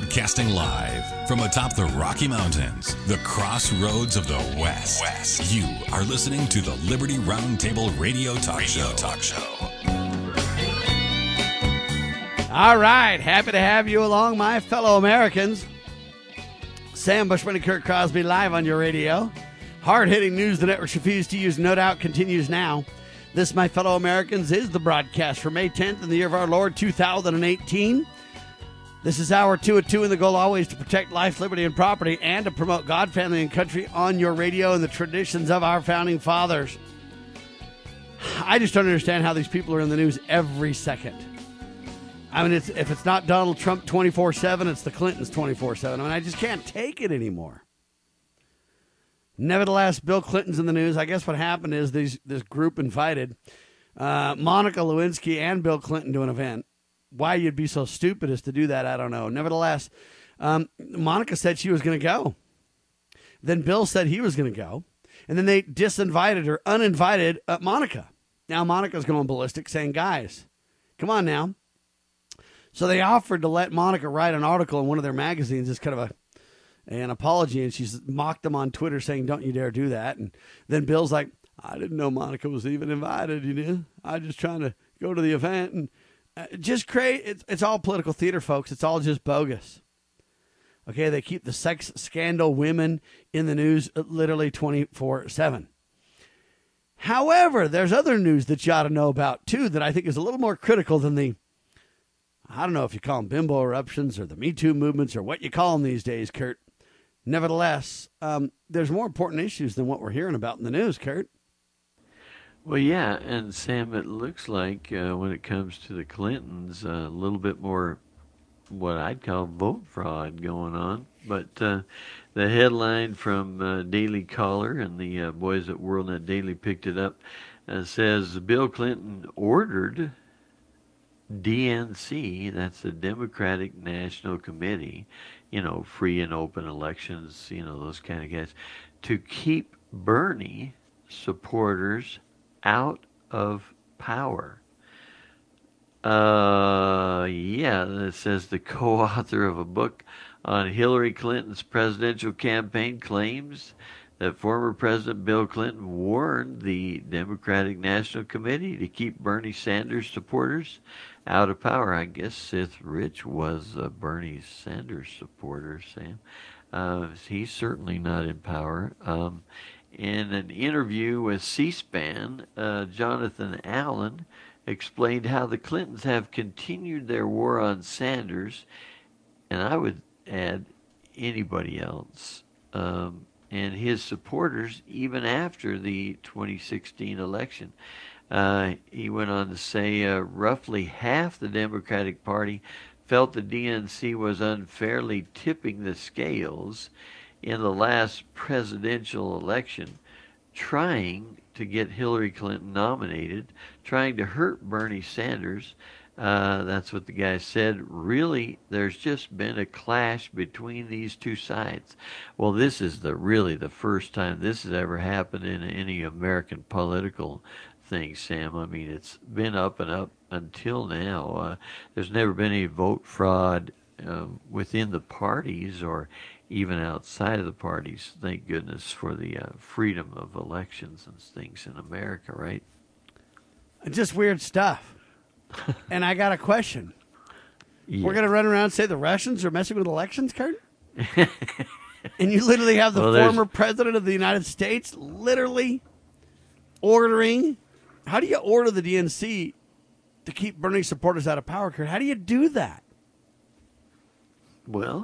Broadcasting live from atop the Rocky Mountains, the crossroads of the West. You are listening to the Liberty Roundtable Radio Talk Show. All right, happy to have you along, my fellow Americans. Sam Bushman and Kurt Crosby live on your radio. Hard-hitting news the networks refuse to use, no doubt, continues now. This, my fellow Americans, is the broadcast for May 10th in the year of our Lord 2018. This is hour 2 at 2, and the goal always to protect life, liberty, and property, and to promote God, family, and country on your radio and the traditions of our founding fathers. I just don't understand how these people are in the news every second. I mean, if it's not Donald Trump 24/7, it's the Clintons 24/7. I mean, I just can't take it anymore. Nevertheless, Bill Clinton's in the news. I guess what happened is this group invited Monica Lewinsky and Bill Clinton to an event. Why you'd be so stupid as to do that, I don't know. Nevertheless, Monica said she was going to go. Then Bill said he was going to go. And then they disinvited or uninvited Monica. Now Monica's going ballistic saying, guys, come on now. So they offered to let Monica write an article in one of their magazines as kind of an apology, and she's mocked them on Twitter saying, don't you dare do that. And then Bill's like, I didn't know Monica was even invited, you know. I just trying to go to the event. And just create, it's all political theater, folks. It's all just bogus. Okay, they keep the sex scandal women in the news literally 24/7. However, there's other news that you ought to know about, too, that I think is a little more critical than the, I don't know if you call them bimbo eruptions or the Me Too movements or what you call them these days, Kurt. Nevertheless, there's more important issues than what we're hearing about in the news, Kurt. Well, yeah, and Sam, it looks like when it comes to the Clintons, a little bit more what I'd call vote fraud going on. But the headline from Daily Caller and the boys at WorldNet Daily picked it up, says Bill Clinton ordered DNC, that's the Democratic National Committee, you know, free and open elections, you know, those kind of guys, to keep Bernie supporters out of power. It says the co-author of a book on Hillary Clinton's presidential campaign claims that former President Bill Clinton warned the Democratic National Committee to keep Bernie Sanders supporters out of power. I guess Sith Rich was a Bernie Sanders supporter, Sam. He's certainly not in power. In an interview with C-SPAN, Jonathan Allen explained how the Clintons have continued their war on Sanders, and I would add anybody else, and his supporters even after the 2016 election. He went on to say roughly half the Democratic Party felt the DNC was unfairly tipping the scales in the last presidential election, trying to get Hillary Clinton nominated, trying to hurt Bernie Sanders. That's what the guy said. Really, there's just been a clash between these two sides. Well, this is really the first time this has ever happened in any American political thing, Sam. I mean, it's been up and up until now. There's never been any vote fraud within the parties or even outside of the parties. Thank goodness for the freedom of elections and things in America, right? Just weird stuff. And I got a question. Yeah. We're going to run around and say the Russians are messing with elections, Kurt? And you literally have the former president of the United States literally ordering. How do you order the DNC to keep Bernie supporters out of power, Kurt? How do you do that? Well,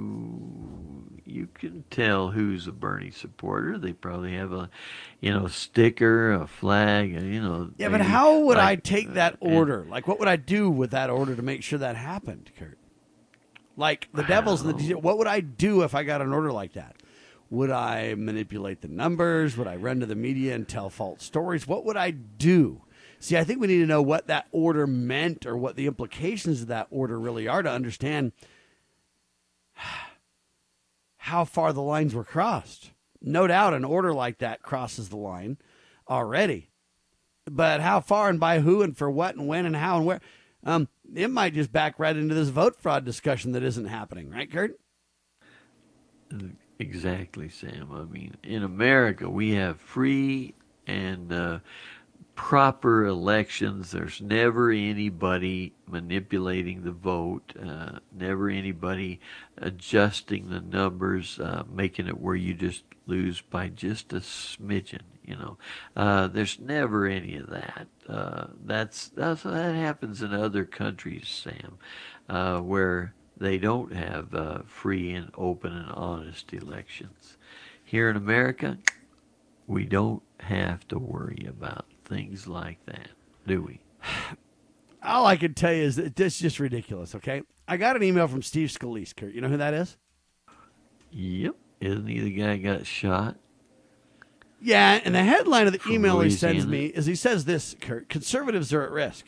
you can tell who's a Bernie supporter. They probably have a, sticker, a flag, Yeah, but how would I take that order? Like, what would I do with that order to make sure that happened, Kurt? Like, the devil's in the detail. What would I do if I got an order like that? Would I manipulate the numbers? Would I run to the media and tell false stories? What would I do? See, I think we need to know what that order meant or what the implications of that order really are to understand how far the lines were crossed. No doubt an order like that crosses the line already. But how far and by who and for what and when and how and where? it might just back right into this vote fraud discussion that isn't happening, right, Kurt? Exactly, Sam. I mean, in America, we have free and proper elections. There's never anybody manipulating the vote, never anybody adjusting the numbers, making it where you just lose by just a smidgen. There's never any of that. That happens in other countries, Sam, where they don't have free and open and honest elections. Here in America, we don't have to worry about things like that, do we? All I can tell you is that this is just ridiculous, okay? I got an email from Steve Scalise, Kurt. You know who that is? Yep. Isn't he the guy who got shot? Yeah, and the headline of the From email he Louisiana? sends me is he says this, Kurt, conservatives are at risk.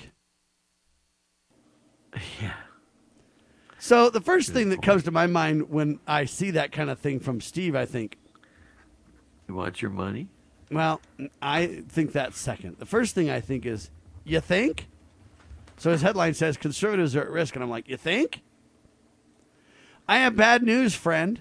Yeah. So the first thing that point. comes to my mind when I see that kind of thing from Steve, I think, You want your money? well, I think that's second. The first thing I think is, you think? So his headline says conservatives are at risk, and I'm like, you think? I have bad news, friend.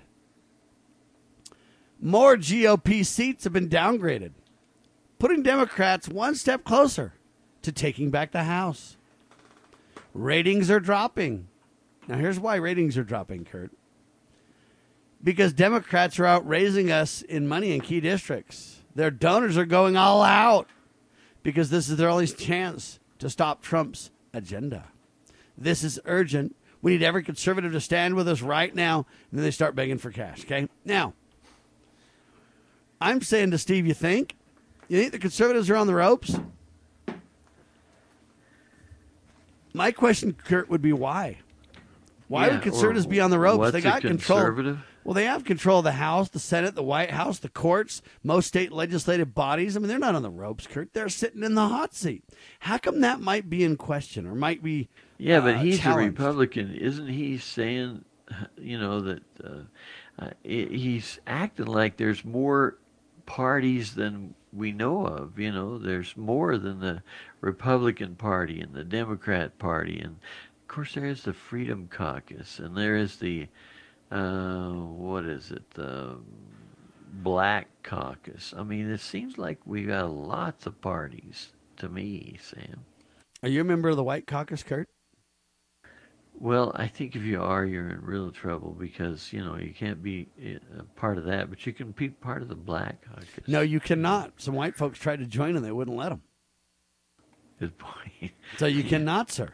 More GOP seats have been downgraded, putting Democrats one step closer to taking back the House. Ratings are dropping. Now, here's why ratings are dropping, Kurt. Because Democrats are out raising us in money in key districts. Their donors are going all out because this is their only chance to stop Trump's agenda. This is urgent. We need every conservative to stand with us right now. And then they start begging for cash, okay? Now, I'm saying to Steve, you think the conservatives are on the ropes? My question, Kurt, would be why? Why would conservatives be on the ropes? They got control. Well, they have control of the House, the Senate, the White House, the courts, most state legislative bodies. I mean, they're not on the ropes, Kurt. They're sitting in the hot seat. How come that might be in question or might be Yeah, but he's challenged? a Republican. Isn't he saying, that he's acting like there's more parties than we know of? There's more than the Republican Party and the Democrat Party. And, of course, there is the Freedom Caucus, and there is the the Black Caucus. I mean, it seems like we got lots of parties to me, Sam. Are you a member of the White Caucus, Kurt? Well, I think if you are, you're in real trouble because, you can't be a part of that, but you can be part of the Black Caucus. No, you cannot. Some white folks tried to join and they wouldn't let them. Good point. So you cannot, sir.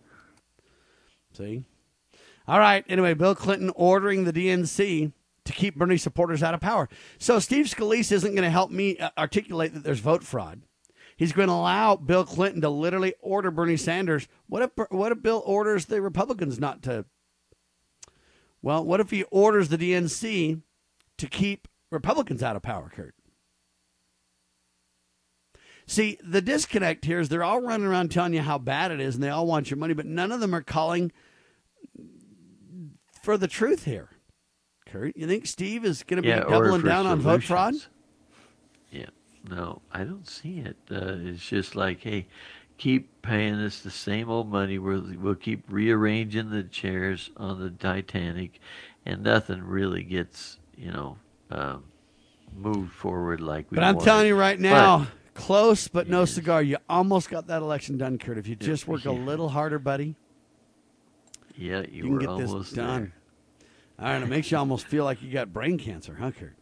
See? All right. Anyway, Bill Clinton ordering the DNC to keep Bernie supporters out of power. So Steve Scalise isn't going to help me articulate that there's vote fraud. He's going to allow Bill Clinton to literally order Bernie Sanders. What if Bill orders the Republicans not to? Well, what if he orders the DNC to keep Republicans out of power, Kurt? See, the disconnect here is they're all running around telling you how bad it is and they all want your money, but none of them are calling for the truth here. Kurt, you think Steve is going to be doubling down on vote fraud? Yeah. No, I don't see it. It's just like, hey, keep paying us the same old money. We'll keep rearranging the chairs on the Titanic, and nothing really gets, moved forward like we But I'm wanted. telling you right now, close but no cigar. You almost got that election done, Kurt. If you just work a little harder, buddy, you can were get almost this done. there. All right, it makes you almost feel like you got brain cancer, huh, Kurt?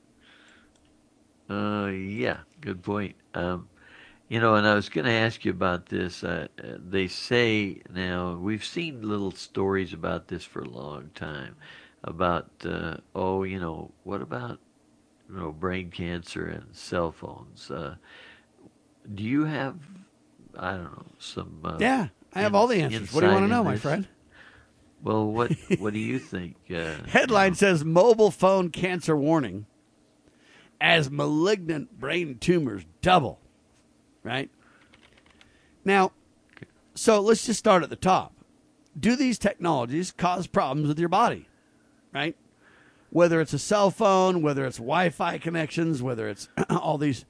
Yeah, good point. And I was going to ask you about this. They say now, we've seen little stories about this for a long time, about, what about, brain cancer and cell phones? Do you have, I don't know, some... yeah, I have all the answers. What do you want to know, my friend? Well, what do you think? Headline says, mobile phone cancer warning as malignant brain tumors double. Right? Now, so let's just start at the top. Do these technologies cause problems with your body? Right? Whether it's a cell phone, whether it's Wi-Fi connections, whether it's all these,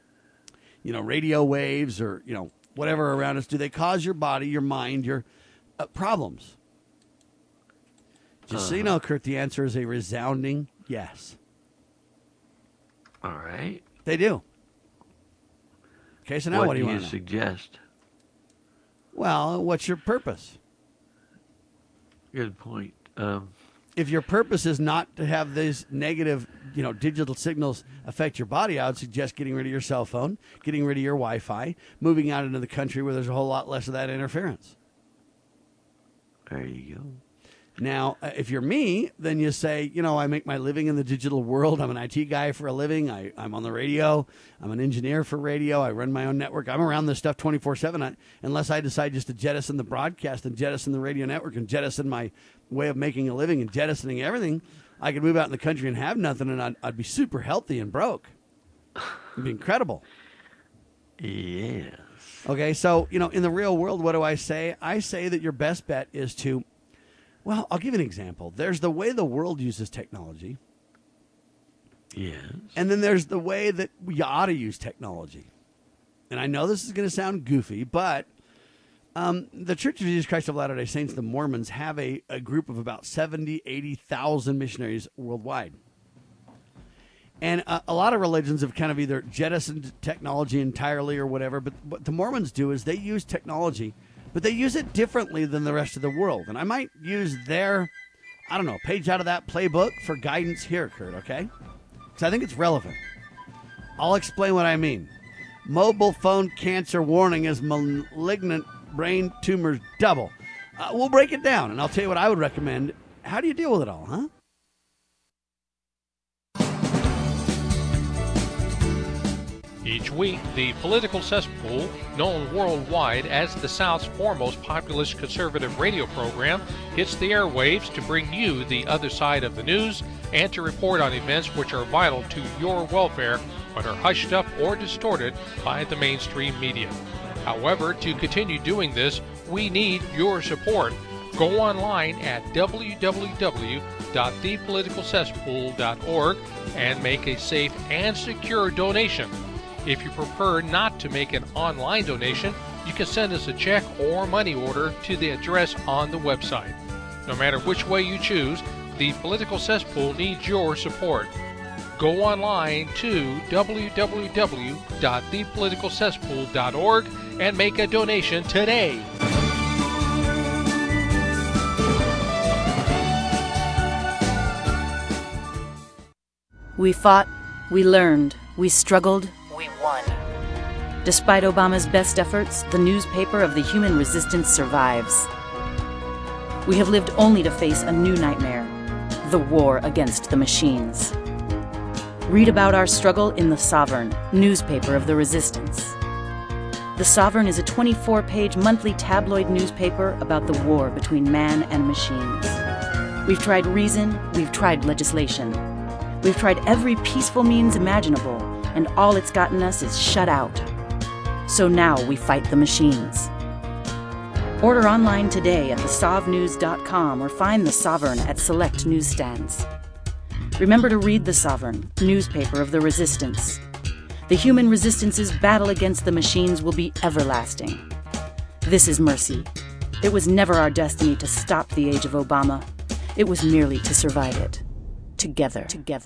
radio waves or, whatever around us, do they cause your body, your mind, your problems? Just so you know, Kurt, the answer is a resounding yes. All right. They do. Okay, so now what do you want to know? Suggest? Well, what's your purpose? Good point. If your purpose is not to have these negative, digital signals affect your body, I would suggest getting rid of your cell phone, getting rid of your Wi-Fi, moving out into the country where there's a whole lot less of that interference. There you go. Now, if you're me, then you say, I make my living in the digital world. I'm an IT guy for a living. I'm on the radio. I'm an engineer for radio. I run my own network. I'm around this stuff 24/7. Unless I decide just to jettison the broadcast and jettison the radio network and jettison my way of making a living and jettisoning everything, I could move out in the country and have nothing, and I'd be super healthy and broke. It'd be incredible. Yes. Okay, so, in the real world, what do I say? I say that your best bet is to... Well, I'll give you an example. There's the way the world uses technology. Yes. And then there's the way that we ought to use technology. And I know this is going to sound goofy, but the Church of Jesus Christ of Latter-day Saints, the Mormons, have a group of about 70,000, 80,000 missionaries worldwide. And a lot of religions have kind of either jettisoned technology entirely or whatever, but what the Mormons do is they use technology, but they use it differently than the rest of the world. And I might use their, page out of that playbook for guidance here, Kurt, okay? Because I think it's relevant. I'll explain what I mean. Mobile phone cancer warning as malignant brain tumors double. We'll break it down, and I'll tell you what I would recommend. How do you deal with it all, huh? Each week, the Political Cesspool, known worldwide as the South's foremost populist conservative radio program, hits the airwaves to bring you the other side of the news and to report on events which are vital to your welfare but are hushed up or distorted by the mainstream media. However, to continue doing this, we need your support. Go online at www.thepoliticalcesspool.org and make a safe and secure donation. If you prefer not to make an online donation, you can send us a check or money order to the address on the website. No matter which way you choose, the Political Cesspool needs your support. Go online to www.thepoliticalcesspool.org and make a donation today. We fought, we learned, we struggled, we won. Despite Obama's best efforts, the newspaper of the human resistance survives. We have lived only to face a new nightmare, the war against the machines. Read about our struggle in The Sovereign, newspaper of the resistance. The Sovereign is a 24-page monthly tabloid newspaper about the war between man and machines. We've tried reason, we've tried legislation. We've tried every peaceful means imaginable, and all it's gotten us is shut out. So now we fight the machines. Order online today at thesovnews.com or find The Sovereign at select newsstands. Remember to read The Sovereign, newspaper of the resistance. The human resistance's battle against the machines will be everlasting. This is mercy. It was never our destiny to stop the age of Obama. It was merely to survive it. Together.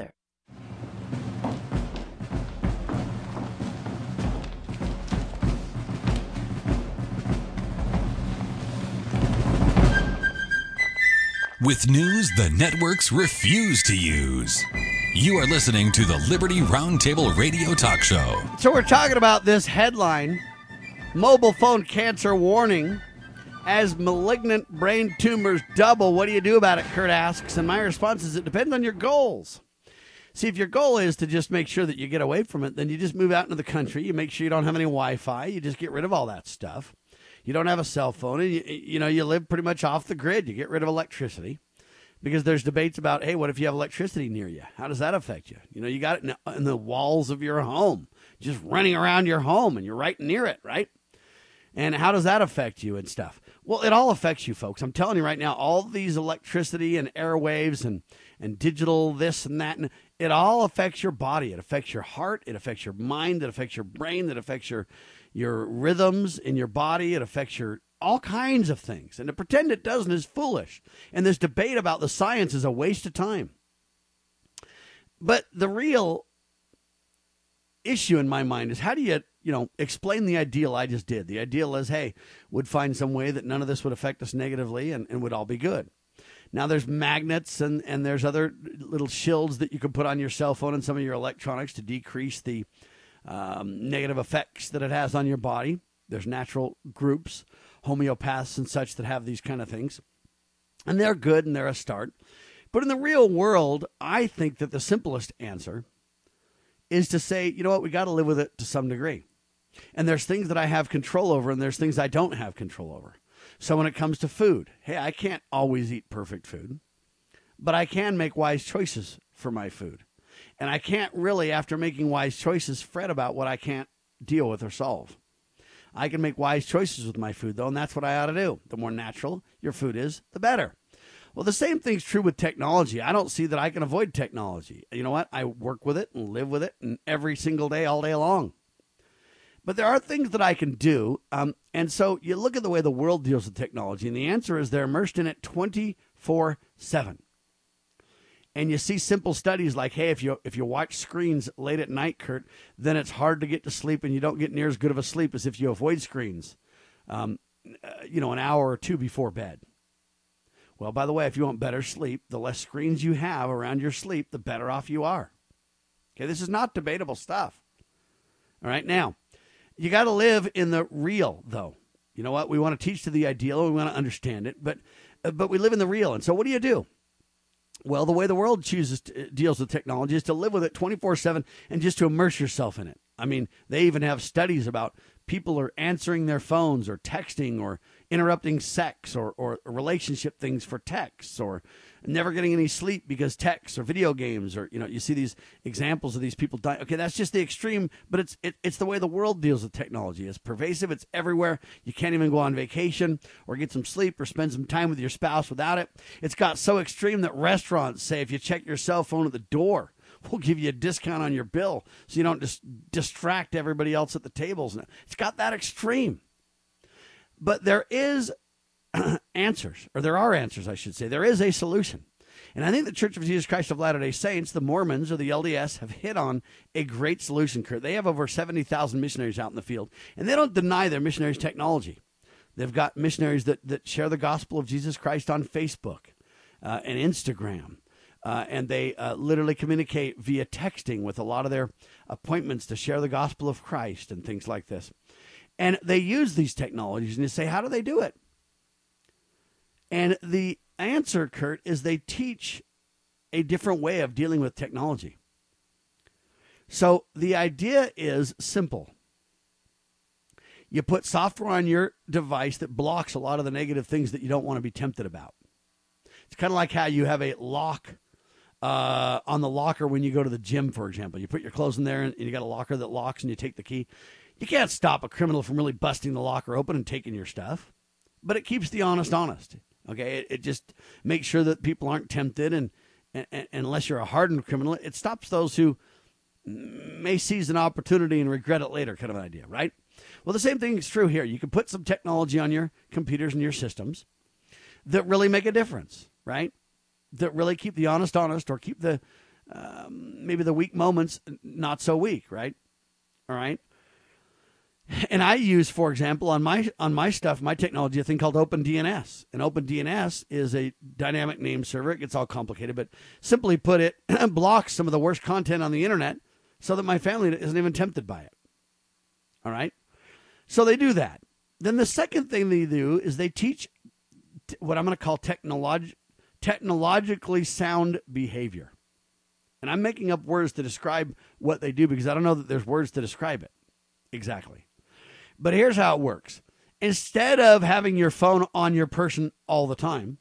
With news the networks refuse to use. You are listening to the Liberty Roundtable Radio Talk Show. So we're talking about this headline, mobile phone cancer warning as malignant brain tumors double. What do you do about it, Kurt asks. And my response is it depends on your goals. See, if your goal is to just make sure that you get away from it, then you just move out into the country. You make sure you don't have any Wi-Fi. You just get rid of all that stuff. You don't have a cell phone, and you live pretty much off the grid. You get rid of electricity because there's debates about, hey, what if you have electricity near you? How does that affect you? You got it in the walls of your home, just running around your home, and you're right near it, right? And how does that affect you and stuff? Well, it all affects you, folks. I'm telling you right now, all these electricity and airwaves and digital this and that, and it all affects your body. It affects your heart. It affects your mind. It affects your brain. It affects your rhythms in your body. It affects all kinds of things. And to pretend it doesn't is foolish. And this debate about the science is a waste of time. But the real issue in my mind is how do you explain the ideal I just did? The ideal is, hey, would find some way that none of this would affect us negatively and would all be good. Now there's magnets and there's other little shields that you can put on your cell phone and some of your electronics to decrease the negative effects that it has on your body. There's natural groups, homeopaths and such that have these kind of things. And they're good and they're a start. But in the real world, I think that the simplest answer is to say, you know what, we got to live with it to some degree. And there's things that I have control over and there's things I don't have control over. So when it comes to food, hey, I can't always eat perfect food, but I can make wise choices for my food. And I can't really, after making wise choices, fret about what I can't deal with or solve. I can make wise choices with my food, though, and that's what I ought to do. The more natural your food is, the better. Well, the same thing's true with technology. I don't see that I can avoid technology. You know what? I work with it and live with it and every single day, all day long. But there are things that I can do. And so you look at the way the world deals with technology, and the answer is they're immersed in it 24/7. And you see simple studies like, hey, if you watch screens late at night, Kurt, then it's hard to get to sleep and you don't get near as good of a sleep as if you avoid screens, an hour or two before bed. Well, by the way, if you want better sleep, the less screens you have around your sleep, the better off you are. Okay, this is not debatable stuff. All right, now, you got to live in the real, though. You know what? We want to teach to the ideal. We want to understand it, but we live in the real. And so what do? Well, the way the world deals with technology is to live with it 24/7 and just to immerse yourself in it. I mean, they even have studies about people are answering their phones or texting or interrupting sex or relationship things for texts or never getting any sleep because texts or video games or, you see these examples of these people dying. Okay, that's just the extreme, but it's the way the world deals with technology. It's pervasive. It's everywhere. You can't even go on vacation or get some sleep or spend some time with your spouse without it. It's got so extreme that restaurants say if you check your cell phone at the door, we'll give you a discount on your bill so you don't just distract everybody else at the tables. It's got that extreme. But there is answers, or there are answers, I should say. There is a solution. And I think the Church of Jesus Christ of Latter-day Saints, the Mormons, or the LDS, have hit on a great solution, Kurt. They have over 70,000 missionaries out in the field, and they don't deny their missionaries' technology. They've got missionaries that share the gospel of Jesus Christ on Facebook and Instagram. And they literally communicate via texting with a lot of their appointments to share the gospel of Christ and things like this. And they use these technologies, and you say, how do they do it? And the answer, Kurt, is they teach a different way of dealing with technology. So the idea is simple. You put software on your device that blocks a lot of the negative things that you don't want to be tempted about. It's kind of like how you have a lock on the locker when you go to the gym, for example. You put your clothes in there and you got a locker that locks and you take the key. You can't stop a criminal from really busting the locker open and taking your stuff, but it keeps the honest. Okay, it just makes sure that people aren't tempted, and unless you're a hardened criminal, it stops those who may seize an opportunity and regret it later, kind of an idea, right? Well, the same thing is true here. You can put some technology on your computers and your systems that really make a difference, right? That really keep the honest, or keep the maybe the weak moments not so weak, right? All right. And I use, for example, on my stuff, my technology, a thing called OpenDNS. And OpenDNS is a dynamic name server. It gets all complicated, but simply put, it blocks some of the worst content on the internet so that my family isn't even tempted by it. All right? So they do that. Then the second thing they do is they teach what I'm going to call technologically sound behavior. And I'm making up words to describe what they do because I don't know that there's words to describe it exactly. But here's how it works. Instead of having your phone on your person all the time,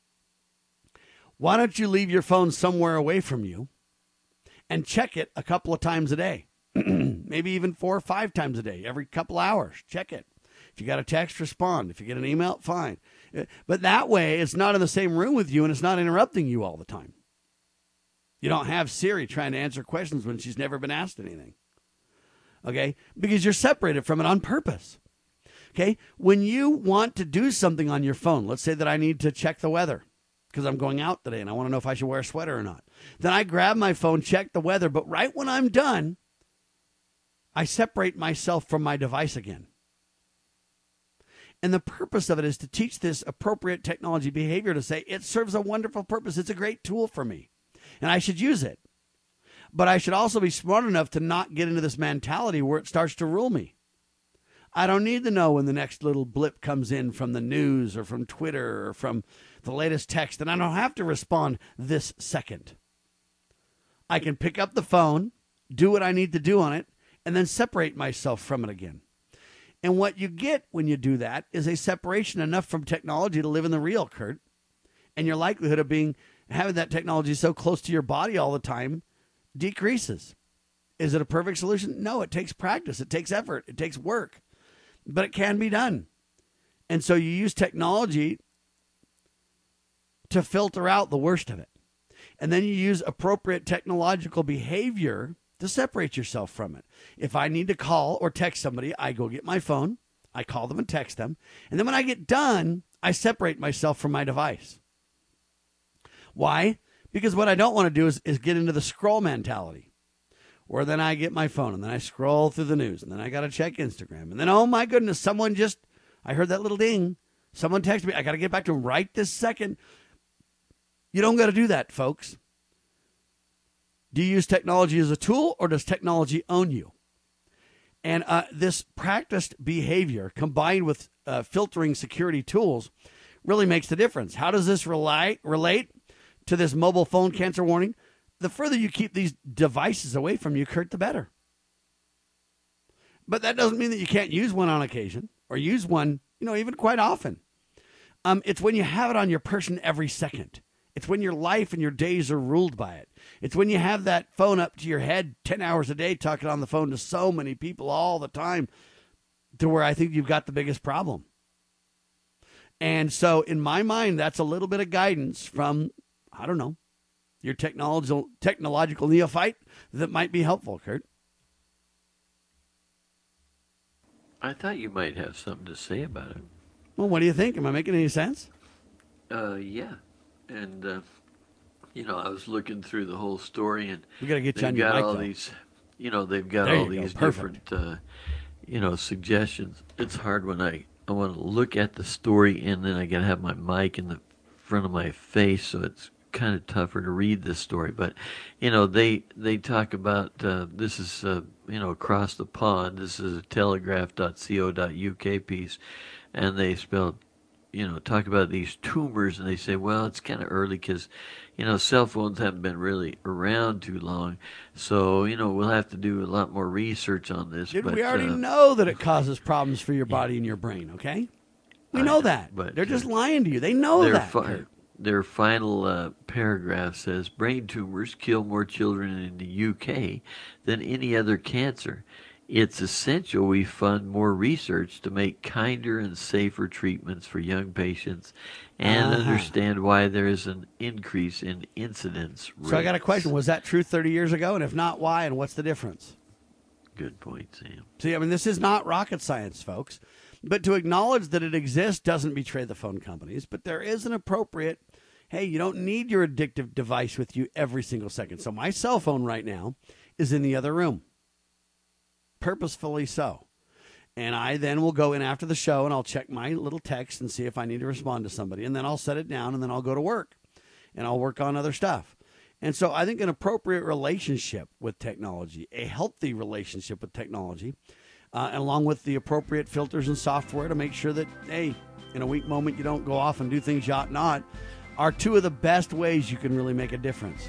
why don't you leave your phone somewhere away from you and check it a couple of times a day? Maybe even 4 or 5 times a day, every couple hours. Check it. If you got a text, respond. If you get an email, fine. But that way, it's not in the same room with you and it's not interrupting you all the time. You don't have Siri trying to answer questions when she's never been asked anything. Okay? Because you're separated from it on purpose. Okay, when you want to do something on your phone, let's say that I need to check the weather because I'm going out today and I want to know if I should wear a sweater or not. Then I grab my phone, check the weather, but right when I'm done, I separate myself from my device again. And the purpose of it is to teach this appropriate technology behavior to say it serves a wonderful purpose. It's a great tool for me and I should use it. But I should also be smart enough to not get into this mentality where it starts to rule me. I don't need to know when the next little blip comes in from the news or from Twitter or from the latest text, and I don't have to respond this second. I can pick up the phone, do what I need to do on it, and then separate myself from it again. And what you get when you do that is a separation enough from technology to live in the real, Kurt. And your likelihood of having that technology so close to your body all the time decreases. Is it a perfect solution? No, it takes practice. It takes effort. It takes work. But it can be done. And so you use technology to filter out the worst of it. And then you use appropriate technological behavior to separate yourself from it. If I need to call or text somebody, I go get my phone, I call them and text them. And then when I get done, I separate myself from my device. Why? Because what I don't want to do is get into the scroll mentality. Or then I get my phone and then I scroll through the news and then I got to check Instagram. And then, oh my goodness, I heard that little ding. Someone texted me. I got to get back to him right this second. You don't got to do that, folks. Do you use technology as a tool or does technology own you? And this practiced behavior combined with filtering security tools really makes the difference. How does this relate to this mobile phone cancer warning? The further you keep these devices away from you, Kurt, the better. But that doesn't mean that you can't use one on occasion or use one, even quite often. It's when you have it on your person every second. It's when your life and your days are ruled by it. It's when you have that phone up to your head 10 hours a day talking on the phone to so many people all the time to where I think you've got the biggest problem. And so in my mind, that's a little bit of guidance from, I don't know, your technological neophyte that might be helpful, Kurt. I thought you might have something to say about it. Well, what do you think? Am I making any sense? Yeah. And, I was looking through the whole story, and we got to get you on your mic, though. They've got all these different, suggestions. It's hard when I want to look at the story, and then I got to have my mic in the front of my face, so it's kind of tougher to read this story. But, they talk about, this is, across the pond. This is a telegraph.co.uk piece, and they spelled, talk about these tumors, and they say, well, it's kind of early because, cell phones haven't been really around too long. So, we'll have to do a lot more research on this. Dude, we already know that it causes problems for your body and your brain, okay? We know that. But they're just lying to you. They know that. Their final paragraph says, brain tumors kill more children in the UK than any other cancer. It's essential we fund more research to make kinder and safer treatments for young patients and understand why there is an increase in incidence rates. So I got a question. Was that true 30 years ago? And if not, why? And what's the difference? Good point, Sam. See, this is not rocket science, folks. But to acknowledge that it exists doesn't betray the phone companies. But there is an appropriate, hey, you don't need your addictive device with you every single second. So my cell phone right now is in the other room. Purposefully so. And I then will go in after the show and I'll check my little text and see if I need to respond to somebody. And then I'll set it down and then I'll go to work and I'll work on other stuff. And so I think an appropriate relationship with technology, a healthy relationship with technology, along with the appropriate filters and software to make sure that, hey, in a weak moment you don't go off and do things you ought not, are two of the best ways you can really make a difference.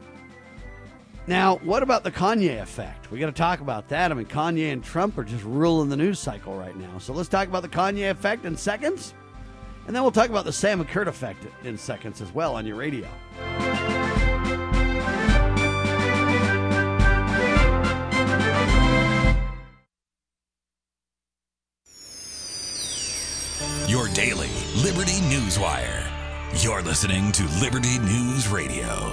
Now, what about the Kanye effect? We got to talk about that. Kanye and Trump are just ruling the news cycle right now. So let's talk about the Kanye effect in seconds. And then we'll talk about the Sam and Kurt effect in seconds as well on your radio. Your daily Liberty News Wire. You're listening to Liberty News Radio.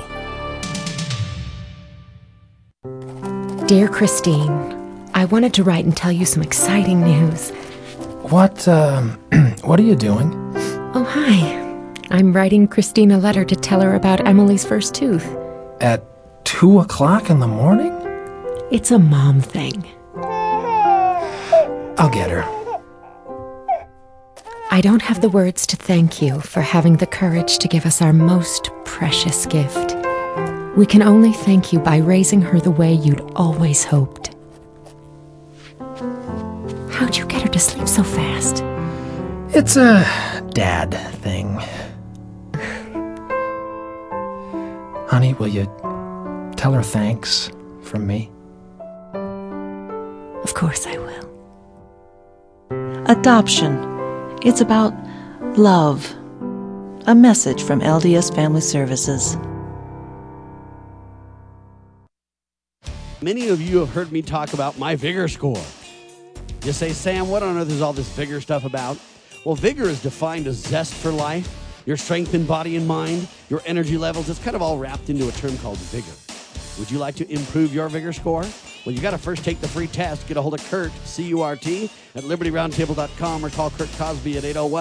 Dear Christine, I wanted to write and tell you some exciting news. What are you doing? Oh, hi. I'm writing Christine a letter to tell her about Emily's first tooth. At 2 o'clock in the morning? It's a mom thing. I'll get her. I don't have the words to thank you for having the courage to give us our most precious gift. We can only thank you by raising her the way you'd always hoped. How'd you get her to sleep so fast? It's a dad thing. Honey, will you tell her thanks from me? Of course I will. Adoption. It's about love. A message from LDS Family Services. Many of you have heard me talk about my Vigor score. You say, Sam, what on earth is all this Vigor stuff about? Well, Vigor is defined as zest for life, your strength in body and mind, your energy levels. It's kind of all wrapped into a term called Vigor. Would you like to improve your Vigor score? Well, you got to first take the free test. Get a hold of Kurt, C-U-R-T, at LibertyRoundtable.com or call Kurt Cosby at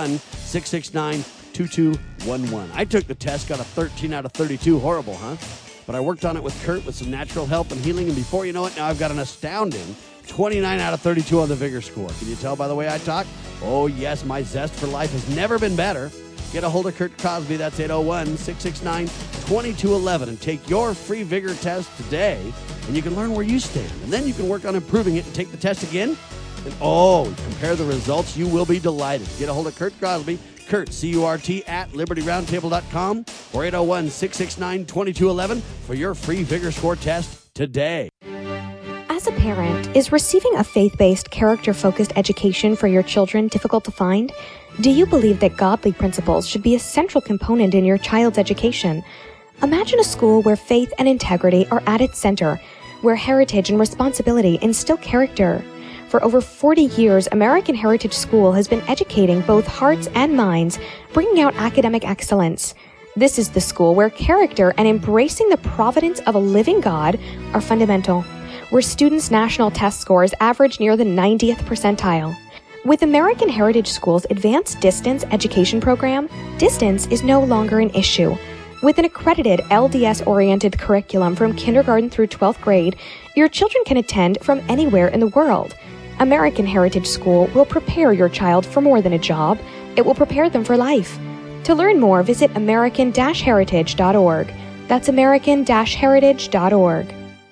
801-669-2211. I took the test, got a 13 out of 32. Horrible, huh? But I worked on it with Kurt with some natural help and healing, and before you know it, now I've got an astounding 29 out of 32 on the Vigor score. Can you tell by the way I talk? Oh, yes, my zest for life has never been better. Get a hold of Kurt Cosby. That's 801-669-2211. And take your free Vigor test today, and you can learn where you stand. And then you can work on improving it and take the test again. And, compare the results. You will be delighted. Get a hold of Kurt Cosby. Kurt, C-U-R-T, at LibertyRoundtable.com or 801-669-2211 for your free Vigor score test today. As a parent, is receiving a faith-based, character-focused education for your children difficult to find? Do you believe that godly principles should be a central component in your child's education? Imagine a school where faith and integrity are at its center, where heritage and responsibility instill character. For over 40 years, American Heritage School has been educating both hearts and minds, bringing out academic excellence. This is the school where character and embracing the providence of a living God are fundamental, where students' national test scores average near the 90th percentile. With American Heritage School's advanced distance education program, distance is no longer an issue. With an accredited LDS-oriented curriculum from kindergarten through 12th grade, your children can attend from anywhere in the world. American Heritage School will prepare your child for more than a job. It will prepare them for life. To learn more, visit American-Heritage.org. That's American-Heritage.org.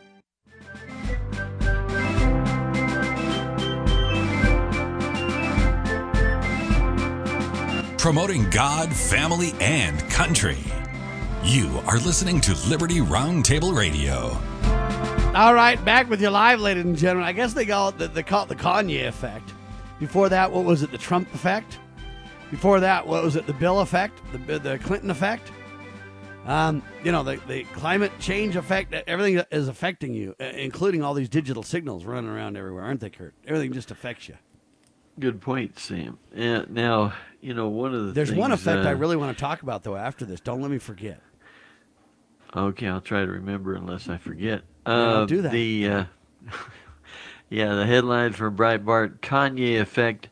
Promoting God, family, and country. You are listening to Liberty Roundtable Radio. All right, back with you live, ladies and gentlemen. I guess they call it the Kanye effect. Before that, what was it? The Trump effect. Before that, what was it? The Bill effect. The Clinton effect. The climate change effect. Everything is affecting you, including all these digital signals running around everywhere, aren't they, Kurt? Everything just affects you. Good point, Sam. Now, one of the There's things, one effect I really want to talk about, though, after this. Don't let me forget. Okay, I'll try to remember unless I forget. Don't do that. The headline from Breitbart, Kanye effect,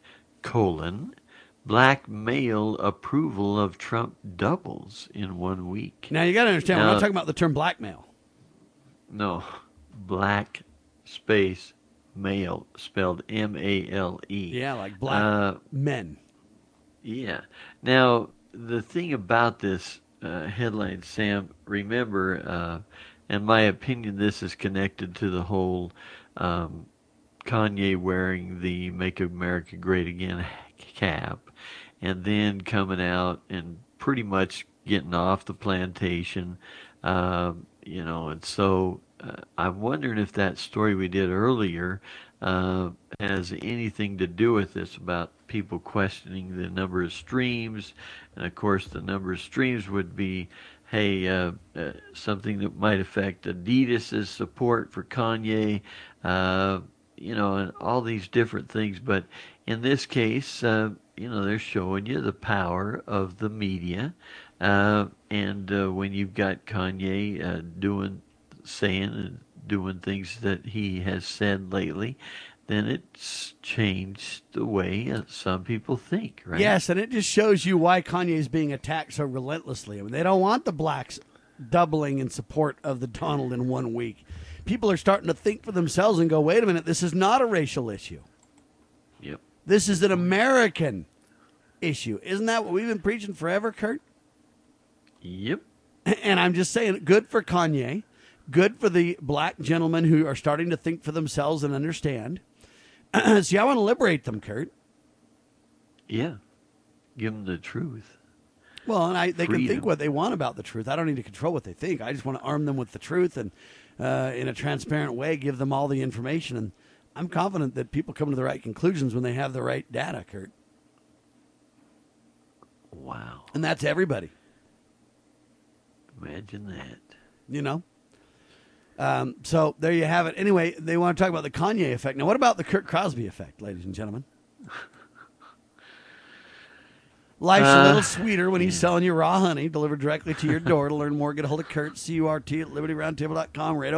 black male approval of Trump doubles in 1 week. Now, you got to understand, we're not talking about the term blackmail. No, black space male, spelled M-A-L-E. Yeah, like black men. Yeah. Now, the thing about this headline, Sam, remember, in my opinion, this is connected to the whole Kanye wearing the Make America Great Again cap, and then coming out and pretty much getting off the plantation, and so I'm wondering if that story we did earlier has anything to do with this, about people questioning the number of streams. And of course, the number of streams would be, something that might affect Adidas's support for Kanye, and all these different things. But in this case, they're showing you the power of the media. And when you've got Kanye saying and doing things that he has said lately, then it's changed the way some people think, right? Yes, and it just shows you why Kanye is being attacked so relentlessly. I mean, they don't want the blacks doubling in support of the Donald in 1 week. People are starting to think for themselves and go, wait a minute, this is not a racial issue. Yep. This is an American issue. Isn't that what we've been preaching forever, Kurt? Yep. And I'm just saying, good for Kanye, good for the black gentlemen who are starting to think for themselves and understand. See, I want to liberate them, Kurt. Yeah. Give them the truth. Well, and they can think Freedom. what they want about the truth. I don't need to control what they think. I just want to arm them with the truth and, in a transparent way, give them all the information. And I'm confident that people come to the right conclusions when they have the right data, Kurt. Wow. And that's everybody. Imagine that. You know? So there you have it. Anyway, they want to talk about the Kanye effect. Now, what about the Kurt Crosby effect, ladies and gentlemen? Life's a little sweeter when he's selling you raw honey delivered directly to your door. To learn more, get a hold of Kurt, C-U-R-T, at LibertyRoundtable.com, or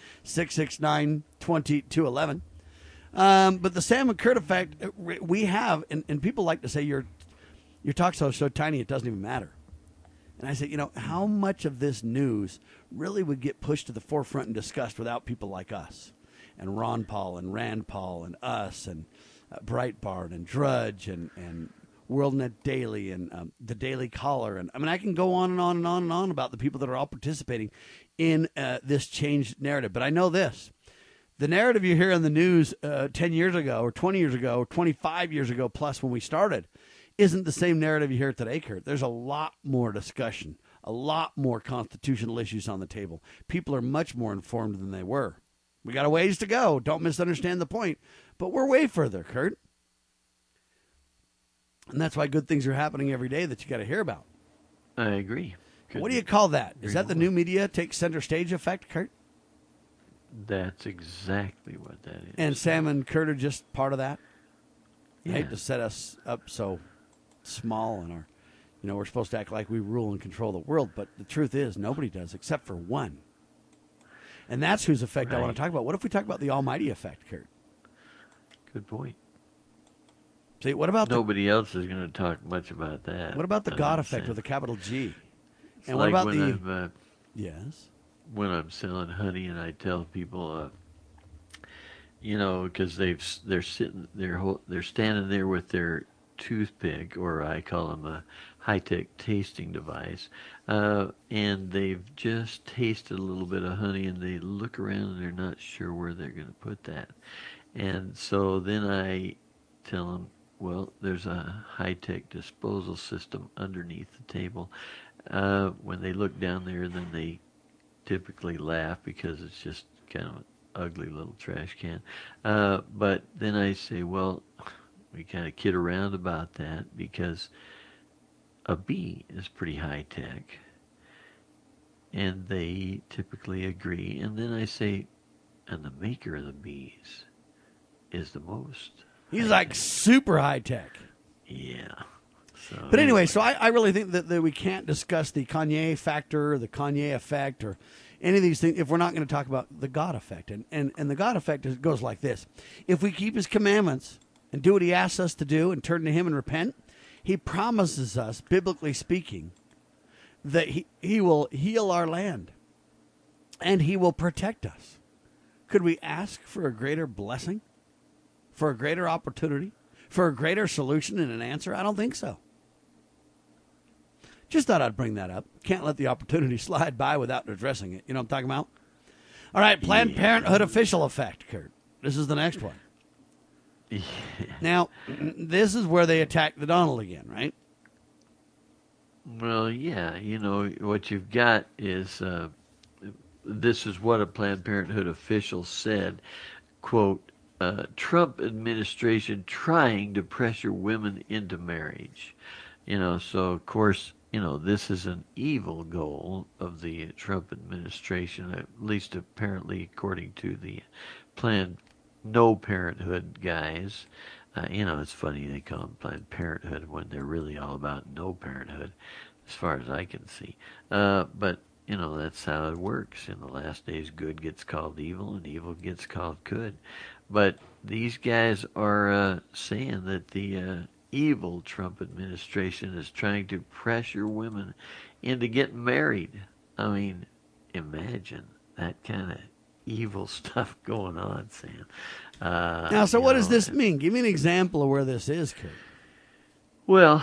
801-669-2211. But the Sam and Kurt effect, we have, and people like to say your talk show is so tiny it doesn't even matter. And I say, how much of this news really would get pushed to the forefront and discussed without people like us? And Ron Paul and Rand Paul and us and Breitbart and Drudge and WorldNet Daily and the Daily Caller. And I mean, I can go on and on and on and on about the people that are all participating in this changed narrative. But I know this. The narrative you hear in the news 10 years ago or 20 years ago or 25 years ago plus when we started isn't the same narrative you hear today, Kurt. There's a lot more discussion, a lot more constitutional issues on the table. People are much more informed than they were. We got a ways to go. Don't misunderstand the point. But we're way further, Kurt. And that's why good things are happening every day that you got to hear about. I agree. What do you call that? Is that the new media takes center stage effect, Kurt? That's exactly what that is. And Sam and Kurt are just part of that? Yeah. I hate to set us up so small in our, we're supposed to act like we rule and control the world, but the truth is nobody does except for one. And that's whose effect I want to talk about. What if we talk about the almighty effect, Kurt? Good point. See, what about nobody else is going to talk much about that? What about the God effect with a capital G? It's and like what about when yes? When I'm selling honey and I tell people, because they're standing there with their toothpick, or I call them a high-tech tasting device, and they've just tasted a little bit of honey and they look around and they're not sure where they're going to put that. And so then I tell them, well, there's a high-tech disposal system underneath the table. When they look down there, then they typically laugh because it's just kind of an ugly little trash can. But then I say, well, we kind of kid around about that because a bee is pretty high-tech. And they typically agree. And then I say, and the maker of the bees is the most. He's like super high-tech. Yeah. But anyway, so I really think that we can't discuss the Kanye factor, or the Kanye effect, or any of these things if we're not going to talk about the God effect. And the God effect goes like this. If we keep his commandments and do what he asks us to do and turn to him and repent, he promises us, biblically speaking, that he will heal our land and he will protect us. Could we ask for a greater blessing, for a greater opportunity, for a greater solution and an answer? I don't think so. Just thought I'd bring that up. Can't let the opportunity slide by without addressing it. You know what I'm talking about? All right, Planned Parenthood official effect, Kurt. This is the next one. Yeah. Now, this is where they attack the Donald again, right? Well, yeah. What you've got is, this is what a Planned Parenthood official said, quote, Trump administration trying to pressure women into marriage. So of course, this is an evil goal of the Trump administration, at least apparently according to the Planned No Parenthood guys. It's funny they call them Planned Parenthood when they're really all about no parenthood, as far as I can see. But that's how it works. In the last days, good gets called evil and evil gets called good. But these guys are saying that the evil Trump administration is trying to pressure women into getting married. I mean, imagine that kind of evil stuff going on, Sam. Now, so what does this mean? Give me an example of where this is, Kurt. Well,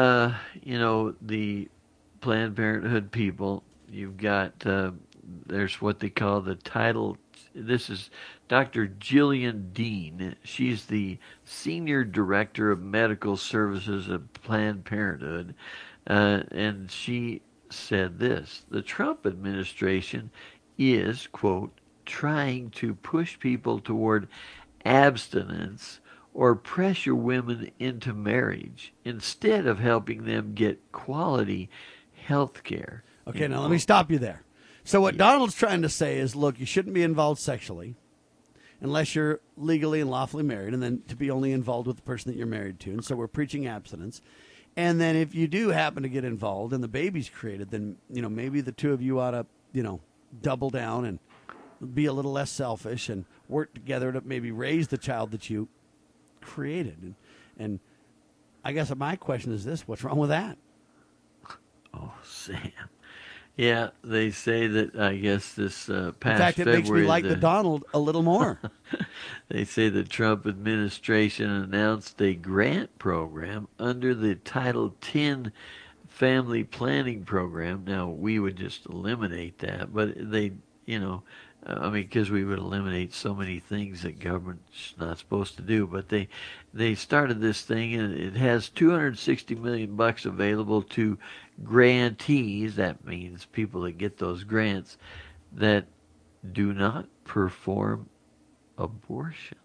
the Planned Parenthood people, you've got, there's what they call the title. This is Dr. Jillian Dean. She's the Senior Director of Medical Services at Planned Parenthood. And she said this: the Trump administration is, quote, trying to push people toward abstinence or pressure women into marriage instead of helping them get quality health care. Okay, now let me stop you there. So what Donald's trying to say is, look, you shouldn't be involved sexually unless you're legally and lawfully married, and then to be only involved with the person that you're married to. And so we're preaching abstinence. And then if you do happen to get involved and the baby's created, then, maybe the two of you ought to, double down and be a little less selfish and work together to maybe raise the child that you created. And I guess my question is this: what's wrong with that? Oh, Sam. Yeah, they say that, I guess, this past February... In fact, it makes me like the Donald a little more. They say the Trump administration announced a grant program under the Title X Family Planning Program. Now, we would just eliminate that, but they, because we would eliminate so many things that government's not supposed to do. But they started this thing, and it has $260 million available to grantees. That means people that get those grants that do not perform abortions.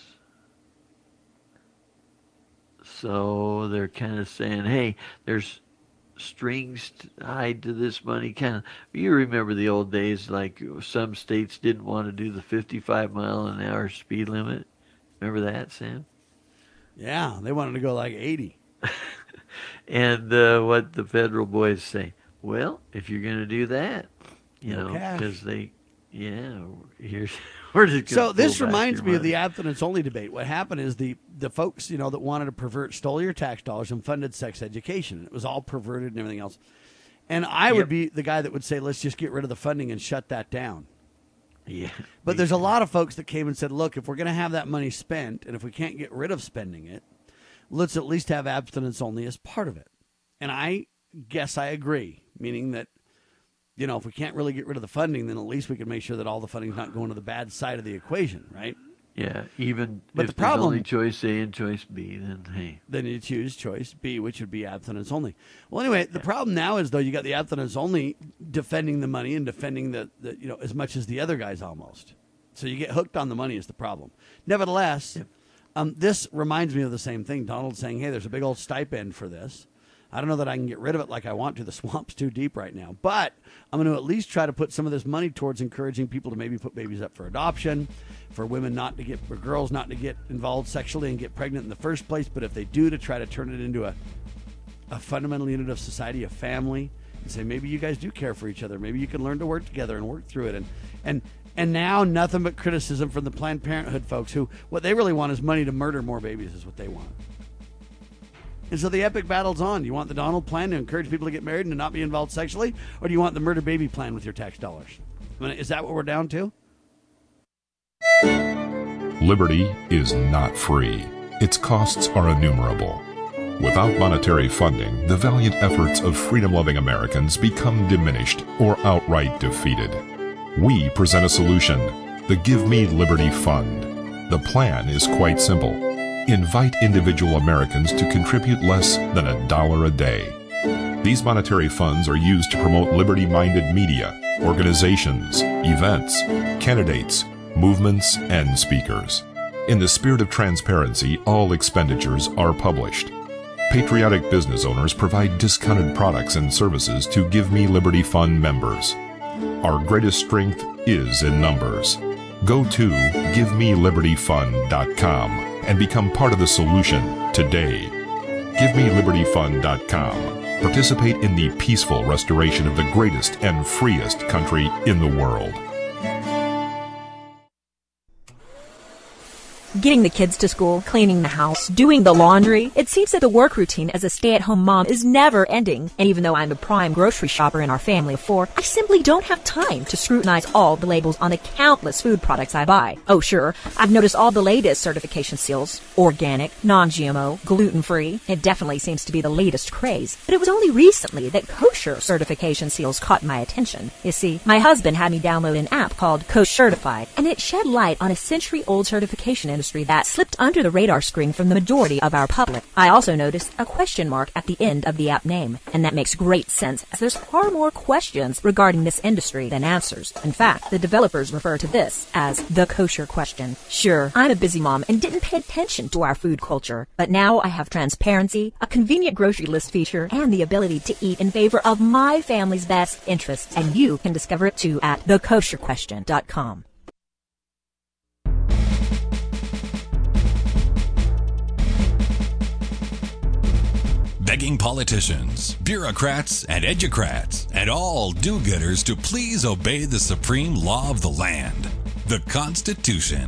So they're kind of saying, hey, there's strings tied to this money. Kind of, you remember the old days, like some states didn't want to do the 55-mile-an-hour speed limit. Remember that, Sam? Yeah, they wanted to go like 80. And what the federal boys say, well, if you're going to do that, because we're just so this reminds me of the abstinence-only debate. What happened is the folks, that wanted to pervert stole your tax dollars and funded sex education. It was all perverted and everything else. And I would be the guy that would say, let's just get rid of the funding and shut that down. Yeah. But there's a lot of folks that came and said, look, if we're going to have that money spent, and if we can't get rid of spending it, let's at least have abstinence only as part of it. And I guess I agree, meaning that, if we can't really get rid of the funding, then at least we can make sure that all the funding's not going to the bad side of the equation, right? Yeah, even but if there's only choice A and choice B, then hey. Then you choose choice B, which would be abstinence only. Well, anyway, the problem now is, though, you got the abstinence only defending the money and defending the as much as the other guys almost. So you get hooked on the money is the problem. Nevertheless, this reminds me of the same thing. Donald saying, hey, there's a big old stipend for this. I don't know that I can get rid of it like I want to. The swamp's too deep right now. But I'm going to at least try to put some of this money towards encouraging people to maybe put babies up for adoption, for women for girls not to get involved sexually and get pregnant in the first place. But if they do, to try to turn it into a fundamental unit of society, a family, and say, maybe you guys do care for each other. Maybe you can learn to work together and work through it. And now nothing but criticism from the Planned Parenthood folks, who what they really want is money to murder more babies is what they want. And so the epic battle's on. Do you want the Donald plan to encourage people to get married and to not be involved sexually? Or do you want the murder baby plan with your tax dollars? Is that what we're down to? Liberty is not free. Its costs are innumerable. Without monetary funding, the valiant efforts of freedom-loving Americans become diminished or outright defeated. We present a solution, the Give Me Liberty Fund. The plan is quite simple. Invite individual Americans to contribute less than $1 a day. These monetary funds are used to promote liberty-minded media, organizations, events, candidates, movements, and speakers. In the spirit of transparency, all expenditures are published. Patriotic business owners provide discounted products and services to Give Me Liberty Fund members. Our greatest strength is in numbers. Go to GiveMeLibertyFund.com and become part of the solution today. GiveMeLibertyFund.com. Participate in the peaceful restoration of the greatest and freest country in the world. Getting the kids to school, cleaning the house, doing the laundry. It seems that the work routine as a stay-at-home mom is never ending. And even though I'm a prime grocery shopper in our family of 4, I simply don't have time to scrutinize all the labels on the countless food products I buy. Oh sure, I've noticed all the latest certification seals. Organic, non-GMO, gluten-free. It definitely seems to be the latest craze. But it was only recently that kosher certification seals caught my attention. You see, my husband had me download an app called Kosher Certified, and it shed light on a century-old certification industry that slipped under the radar screen from the majority of our public. I also noticed a question mark at the end of the app name, and that makes great sense as there's far more questions regarding this industry than answers. In fact, the developers refer to this as the kosher question. Sure, I'm a busy mom and didn't pay attention to our food culture, but now I have transparency, a convenient grocery list feature, and the ability to eat in favor of my family's best interests, and you can discover it too at thekosherquestion.com. Begging politicians, bureaucrats, and educrats, and all do-gooders to please obey the supreme law of the land, the Constitution.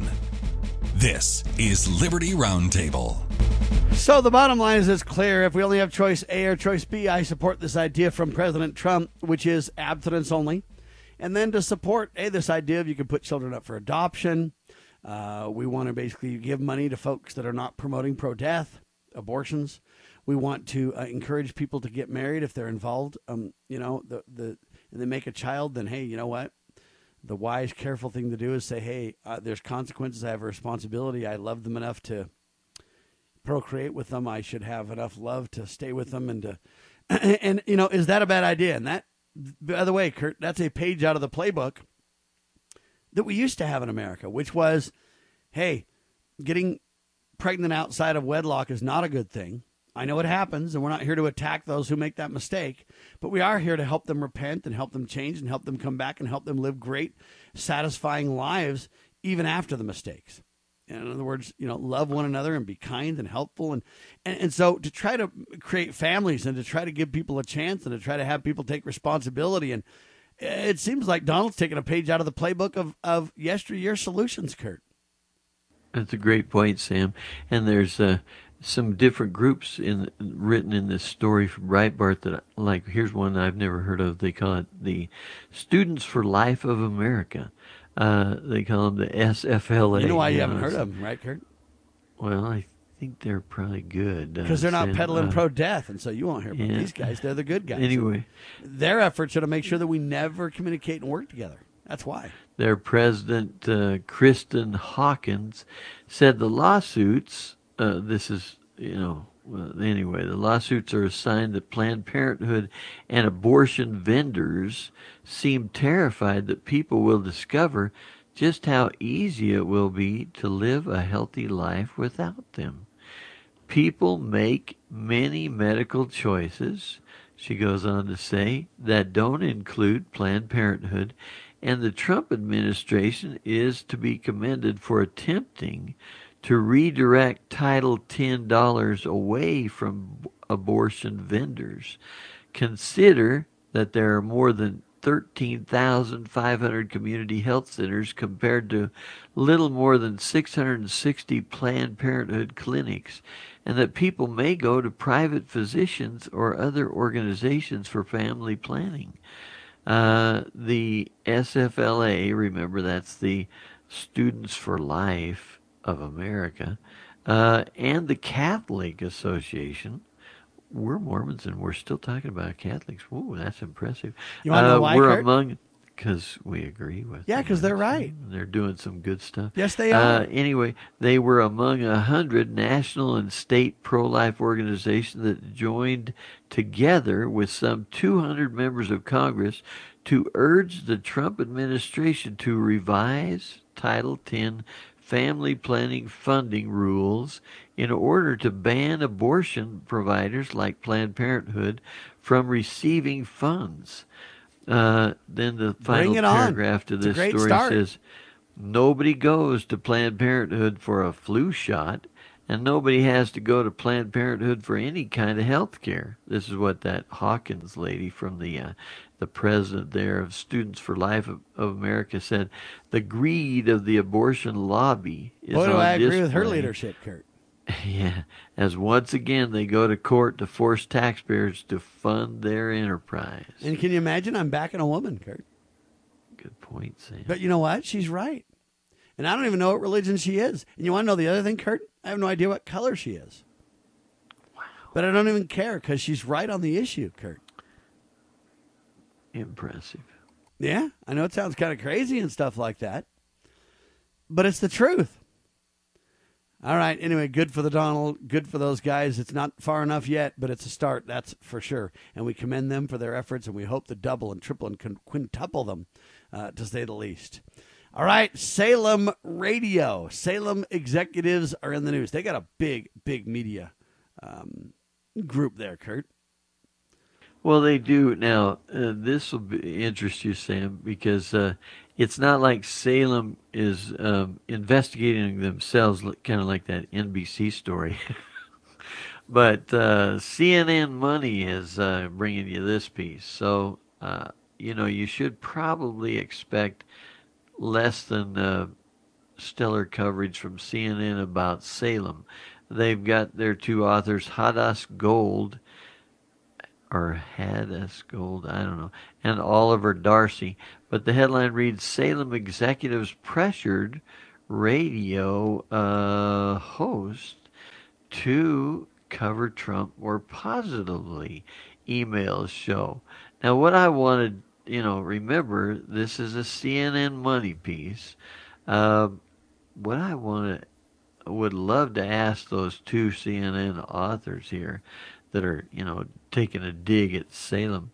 This is Liberty Roundtable. So the bottom line is it's clear. If we only have choice A or choice B, I support this idea from President Trump, which is abstinence only. And then to support this idea of you can put children up for adoption. We want to basically give money to folks that are not promoting pro-death, abortions. We want to encourage people to get married if they're involved. And they make a child, then, hey, you know what? The wise, careful thing to do is say, hey, there's consequences. I have a responsibility. I love them enough to procreate with them. I should have enough love to stay with them. And is that a bad idea? And that, by the way, Kurt, that's a page out of the playbook that we used to have in America, which was, hey, getting pregnant outside of wedlock is not a good thing. I know it happens, and we're not here to attack those who make that mistake, but we are here to help them repent and help them change and help them come back and help them live great, satisfying lives even after the mistakes. In other words, love one another and be kind and helpful. And so to try to create families and to try to give people a chance and to try to have people take responsibility. And it seems like Donald's taking a page out of the playbook of yesteryear solutions, Kurt. That's a great point, Sam. And there's some different groups written in this story from Breitbart that, like, here's one I've never heard of. They call it the Students for Life of America. They call them the SFLA. You know why you haven't heard of them, right, Kurt? Well, I think they're probably good. Because they're not peddling pro-death, and so you won't hear about these guys. They're the good guys. Anyway. Their efforts are to make sure that we never communicate and work together. That's why. Their president, Kristen Hawkins, said the lawsuits, the lawsuits are a sign that Planned Parenthood and abortion vendors seem terrified that people will discover just how easy it will be to live a healthy life without them. People make many medical choices, she goes on to say, that don't include Planned Parenthood, and the Trump administration is to be commended for attempting to redirect Title $10 away from abortion vendors. Consider that there are more than 13,500 community health centers compared to little more than 660 Planned Parenthood clinics, and that people may go to private physicians or other organizations for family planning. The SFLA, remember that's the Students for Life of America, and the Catholic Association. We're Mormons and we're still talking about Catholics. Ooh, that's impressive. You want to know why, we're Kurt? among, because we agree with them. Yeah, because they're right. They're doing some good stuff. Yes, they are. Anyway, they were among 100 national and state pro-life organizations that joined together with some 200 members of Congress to urge the Trump administration to revise Title X family planning funding rules in order to ban abortion providers like Planned Parenthood from receiving funds. Then the final paragraph to this story says, nobody goes to Planned Parenthood for a flu shot, And nobody has to go to Planned Parenthood for any kind of health care. This is what that Hawkins lady from the president there of Students for Life of America said. The greed of the abortion lobby is Boy, do on I agree with her display. leadership, Kurt. Yeah, as once again they go to court to force taxpayers to fund their enterprise. And can you imagine? I'm backing a woman, Kurt. Good point, Sam. But you know what? She's right. And I don't even know what religion she is. And you want to know the other thing, Kurt? I have no idea what color she is. Wow. But I don't even care because she's right on the issue, Kurt. Impressive. Yeah, I know it sounds kind of crazy and stuff like that. But it's the truth. All right. Anyway, good for the Donald. Good for those guys. It's not far enough yet, but it's a start. That's for sure. And we commend them for their efforts, and we hope to double and triple and quintuple them, to say the least. All right. Salem Radio. Salem executives are in the news. They got a big, big media group there, Kurt. Well, they do. Now, this will interest you, Sam, because it's not like Salem is investigating themselves, kind of like that NBC story. But CNN Money is bringing you this piece. So, you should probably expect less than stellar coverage from CNN about Salem. They've got their two authors, Hadass Gold, or Hadass Gold, I don't know, and Oliver Darcy. But the headline reads, Salem executives pressured radio host to cover Trump more positively, emails show. Now, what I wanted, remember, this is a CNN Money piece. What I would love to ask those two CNN authors here that are, taking a dig at Salem,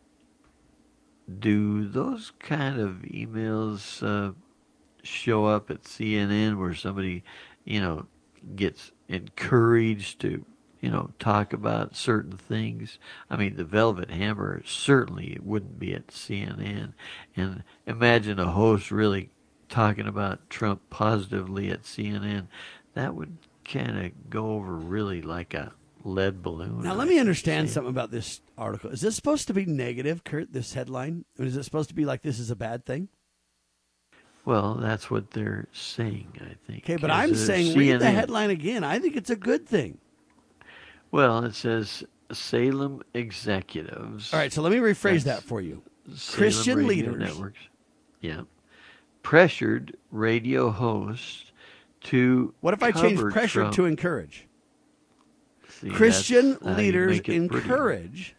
do those kind of emails show up at CNN where somebody, gets encouraged to, talk about certain things? I mean, the Velvet Hammer certainly wouldn't be at CNN. And imagine a host really talking about Trump positively at CNN. That would kind of go over really like a lead balloon. Now, let me understand something about this article. Is this supposed to be negative, Kurt, this headline? Or is it supposed to be like this is a bad thing? Well, that's what they're saying, I think. Okay, but I'm saying read the headline again. I think it's a good thing. Well, it says Salem executives. All right, so let me rephrase that for you. Christian leaders. Networks, yeah, pressured radio hosts to What if I change pressure Trump to encourage? See, Christian leaders encourage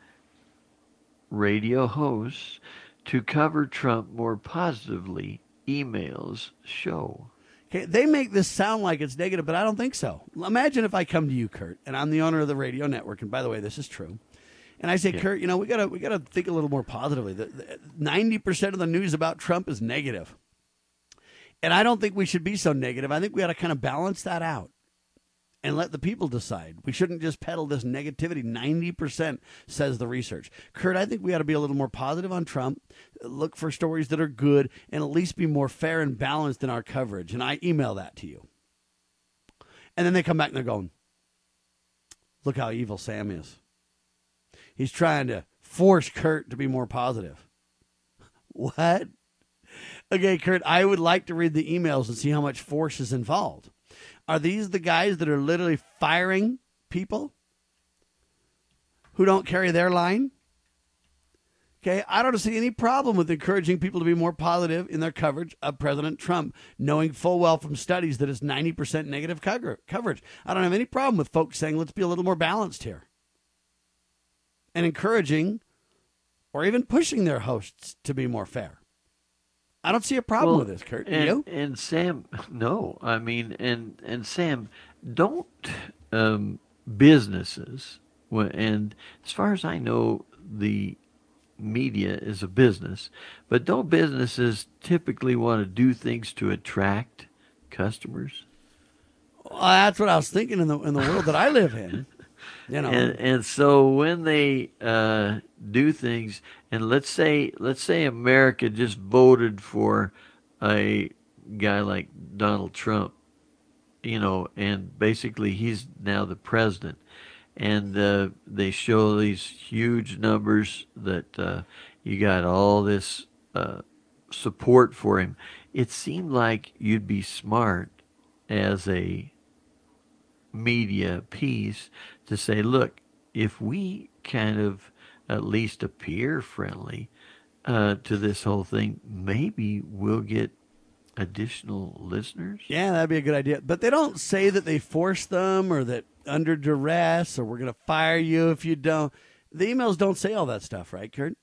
radio hosts to cover Trump more positively, emails show. Okay, they make this sound like it's negative, but I don't think so. Imagine if I come to you, Kurt, and I'm the owner of the radio network, and by the way, this is true. And I say, yeah, Kurt, we gotta think a little more positively. 90% of the news about Trump is negative. And I don't think we should be so negative. I think we ought to kind of balance that out and let the people decide. We shouldn't just peddle this negativity. 90% says the research. Kurt, I think we ought to be a little more positive on Trump, look for stories that are good, and at least be more fair and balanced in our coverage. And I email that to you. And then they come back and they're going, look how evil Sam is. He's trying to force Kurt to be more positive. What? Okay, Kurt, I would like to read the emails and see how much force is involved. Are these the guys that are literally firing people who don't carry their line? Okay, I don't see any problem with encouraging people to be more positive in their coverage of President Trump, knowing full well from studies that it's 90% negative coverage. I don't have any problem with folks saying, let's be a little more balanced here. And encouraging or even pushing their hosts to be more fair. I don't see a problem with this, Kurt. Do you? And Sam, no. I mean, and Sam, don't businesses, and as far as I know, the media is a business, but don't businesses typically want to do things to attract customers? Well, that's what I was thinking in the world that I live in. And so when they do things, and let's say America just voted for a guy like Donald Trump, and basically he's now the president. And they show these huge numbers that you got all this support for him. It seemed like you'd be smart as a media piece to say, look, if we kind of at least appear friendly to this whole thing, maybe we'll get additional listeners. Yeah, that'd be a good idea. But they don't say that they force them or that under duress or we're going to fire you if you don't. The emails don't say all that stuff, right, Kurt?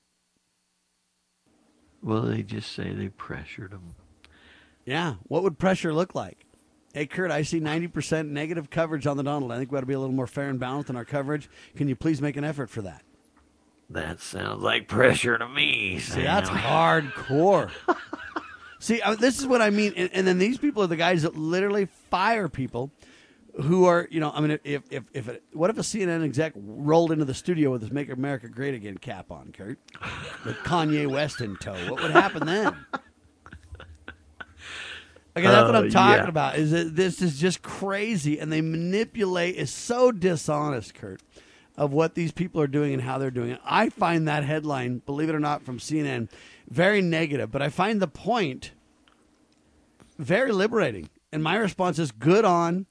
Well, they just say they pressured them. Yeah. What would pressure look like? Hey, Kurt, I see 90% negative coverage on the Donald. I think we ought to be a little more fair and balanced in our coverage. Can you please make an effort for that? That sounds like pressure to me. See, that's hardcore. See, this is what I mean. And then these people are the guys that literally fire people who are, what if a CNN exec rolled into the studio with his Make America Great Again cap on, Kurt? With Kanye West in tow. What would happen then? Okay, that's what I'm talking about. Is that this is just crazy, and they manipulate. It's so dishonest, Kurt, of what these people are doing and how they're doing it. I find that headline, believe it or not, from CNN, very negative, but I find the point very liberating. And my response is good on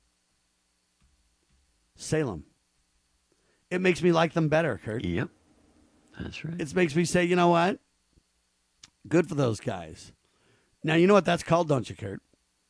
Salem. It makes me like them better, Kurt. Yep, that's right. It makes me say, you know what? Good for those guys. Now, you know what that's called, don't you, Kurt?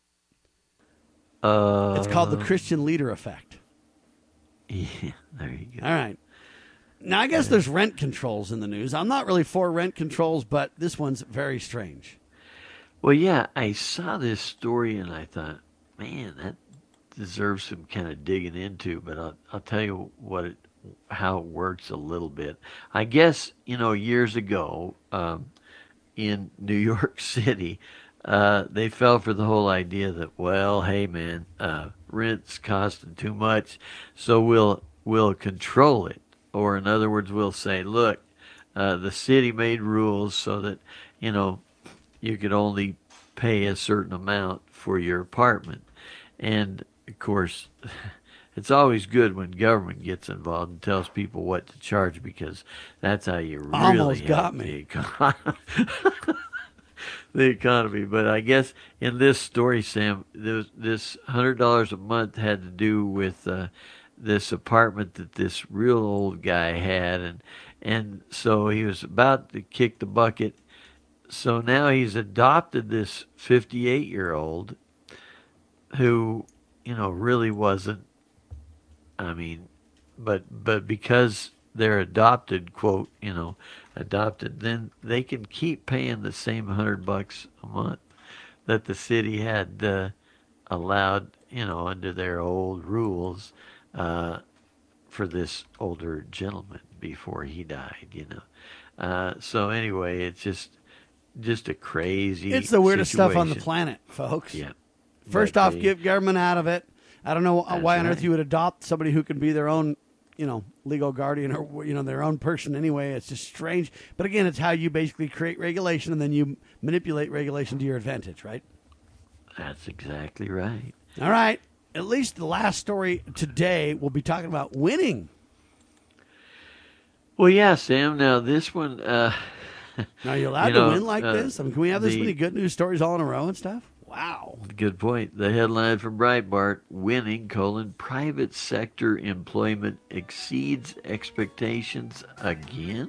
It's called the Christian leader effect. Yeah, there you go. All right. Now, I guess there's rent controls in the news. I'm not really for rent controls, but this one's very strange. Well, yeah, I saw this story and I thought, man, that deserves some kind of digging into. But I'll tell you how it works a little bit. I guess, years ago in New York City, they fell for the whole idea that, well, hey, man, rent's costing too much, so we'll control it. Or in other words, we'll say, look, the city made rules so that, you could only pay a certain amount for your apartment. And, of course, it's always good when government gets involved and tells people what to charge, because that's how you really almost got me. The economy. But I guess in this story, Sam, this $100 a month had to do with this apartment that this real old guy had, and so he was about to kick the bucket. So now he's adopted this 58-year-old who, really wasn't. I mean, but because they're adopted, quote, adopted, then they can keep paying the same $100 a month that the city had allowed, under their old rules for this older gentleman before he died, So anyway, it's just a crazy It's the weirdest situation. stuff on the planet, folks. Yeah. First off, get government out of it. I don't know why on earth you would adopt somebody who can be their own, legal guardian or, their own person anyway. It's just strange. But again, it's how you basically create regulation and then you manipulate regulation to your advantage, right? That's exactly right. All right. At least the last story today, we'll be talking about winning. Well, yeah, Sam. Now, this one... now, are you allowed to win like this? I mean, can we have this many good news stories all in a row and stuff? Wow. Good point. The headline from Breitbart, winning, private sector employment exceeds expectations again?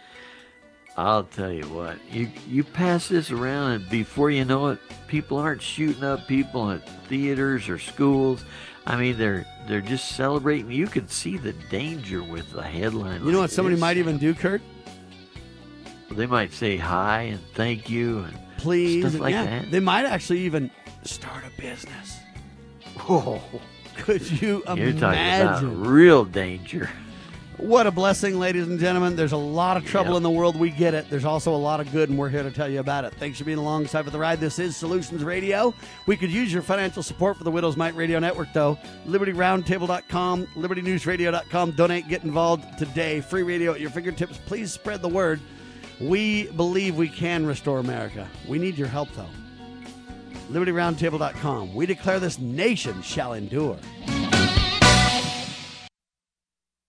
I'll tell you what, you pass this around and before you know it, people aren't shooting up people at theaters or schools. I mean, they're just celebrating. You can see the danger with the headline. You know what somebody might even do, Kurt? They might say hi and thank you and please, stuff like that. They might actually even start a business. Whoa. Could you imagine? You're talking about real danger. What a blessing, ladies and gentlemen. There's a lot of trouble in the world. We get it. There's also a lot of good, and we're here to tell you about it. Thanks for being alongside for the ride. This is Solutions Radio. We could use your financial support for the Widow's Might Radio Network, though. LibertyRoundtable.com, LibertyNewsRadio.com. Donate, get involved today. Free radio at your fingertips. Please spread the word. We believe we can restore America. We need your help, though. LibertyRoundtable.com. We declare this nation shall endure.